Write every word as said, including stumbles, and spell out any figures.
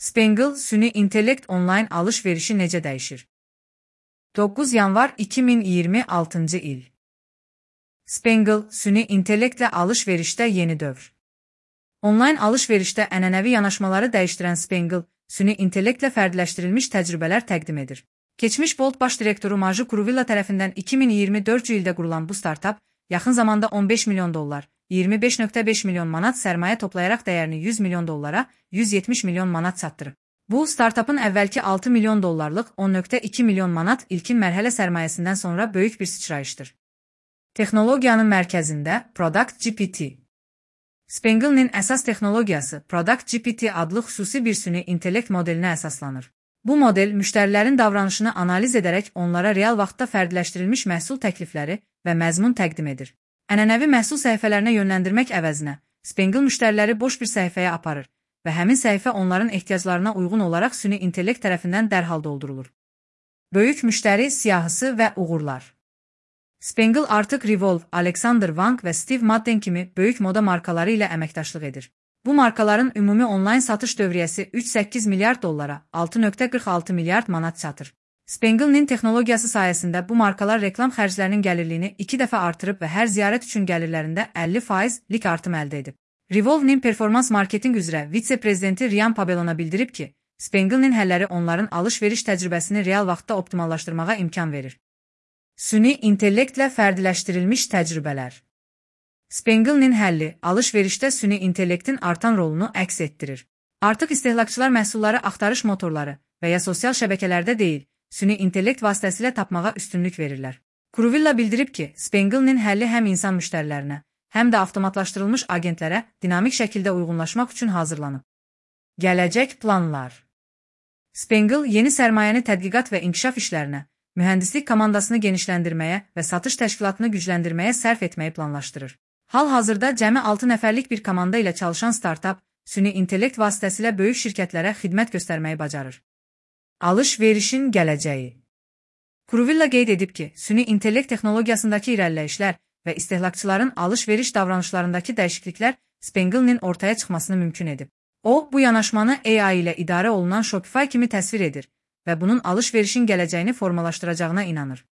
Spangle, süni intellekt onlayn alış-verişi necə dəyişir? doqquz yanvar iki min iyirmi altıncı il. Spangle, süni intellektlə alış-verişdə yeni dövr. Onlayn alış-verişdə ənənəvi yanaşmaları dəyişdirən Spangle, süni intellektlə fərdiləşdirilmiş təcrübələr təqdim edir. Keçmiş Bolt baş direktoru Maju Kuruvilla tərəfindən iki min iyirmi dördüncü ildə qurulan bu startap, yaxın zamanda on beş milyon dollar, iyirmi beş nöqtə beş milyon manat sərmayə toplayaraq dəyərini yüz milyon dollara, yüz yetmiş milyon manat çatdırıb. Bu, startapın əvvəlki altı milyon dollarlıq on nöqtə iki milyon manat ilkin mərhələ sərmayəsindən sonra böyük bir sıçrayışdır. Texnologiyanın mərkəzində Product G P T. Spangle'nin əsas texnologiyası Product G P T adlı xüsusi bir süni intellekt modelinə əsaslanır. Bu model müştərilərin davranışını analiz edərək onlara real vaxtda fərdiləşdirilmiş məhsul təklifləri və məzmun təqdim edir. Ənənəvi məhsul səhifələrinə yönləndirmək əvəzinə, Spangle müştəriləri boş bir səhifəyə aparır və həmin səhifə onların ehtiyaclarına uyğun olaraq süni intellekt tərəfindən dərhal doldurulur. Böyük müştəri siyahısı və uğurlar. Spangle artıq Revolve, Alexander Wang və Steve Madden kimi böyük moda markaları ilə əməkdaşlıq edir. Bu markaların ümumi onlayn satış dövriyyəsi üç nöqtə səkkiz milyard dollara, altı nöqtə qırx altı milyard manat çatır. Spangle'nin texnologiyası sayəsində bu markalar reklam xərclərinin gəlirliyini iki dəfə artırıb və hər ziyarət üçün gəlirlərində əlli faizlik artım əldə edib. Revolve'nin performans marketinq üzrə vitse-prezidenti Ryan Pabelona bildirib ki, Spangle'nin həlləri onların alış-veriş təcrübəsini real vaxtda optimallaşdırmağa imkan verir. Süni intellektlə fərdiləşdirilmiş təcrübələr. Spangle'nin həlli, alış-verişdə süni intellektin artan rolunu əks etdirir. Artıq istehlakçılar məhsulları axtarış motorları və ya sosial şəbəkələrdə deyil, süni intellekt vasitəsilə tapmağa üstünlük verirlər. Kuruvilla bildirib ki, Spangle'nin həlli həm insan müştərilərinə, həm də avtomatlaşdırılmış agentlərə dinamik şəkildə uyğunlaşmaq üçün hazırlanıb. Gələcək planlar. Spangle yeni sərmayəni tədqiqat və inkişaf işlərinə, mühəndislik komandasını genişləndirməyə və satış təşkilatını gücləndirməyə sərf etməyi planlaşdırır. Hal-hazırda cəmi altı nəfərlik bir komanda ilə çalışan startap, süni intellekt vasitəsilə böyük şirkətlərə xidmət göstərməyi bacarır. Alış-verişin gələcəyi. Kuruvilla qeyd edib ki, süni intellekt texnologiyasındakı irəliləyişlər və istehlakçıların alış-veriş davranışlarındakı dəyişikliklər Spangle'nin ortaya çıxmasını mümkün edib. O, bu yanaşmanı A I ilə idarə olunan Shopify kimi təsvir edir və bunun alış-verişin gələcəyini formalaşdıracağına inanır.